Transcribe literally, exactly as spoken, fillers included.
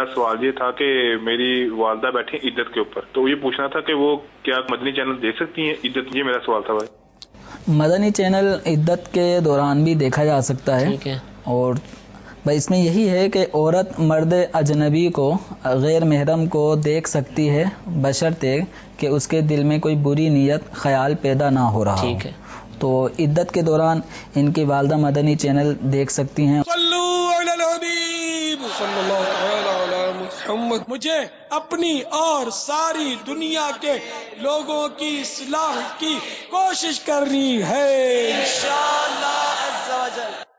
सवाल ये था कि मेरी वालदा बैठी इद्दत के ऊपर, तो ये पूछना था कि वो क्या मदनी चैनल देख सकती हैं इद्दत, ये मेरा सवाल था भाई। मदनी चैनल इद्दत के दौरान भी देखा जा सकता है, ठीक है। और भाई इसमें यही है कि औरत मर्द अजनबी को, गैर महरम को देख सकती है बशर्ते कि उसके दिल में कोई बुरी नीयत ख्याल पैदा ना हो रहा हो। ठीक है। तो इद्दत के दौरान इनकी वालदा मदनी चैनल देख सकती हैं। मुझे अपनी और सारी दुनिया के लोगों की इस्लाह की कोशिश करनी है इंशाअल्लाह अज़्ज़ा वजल।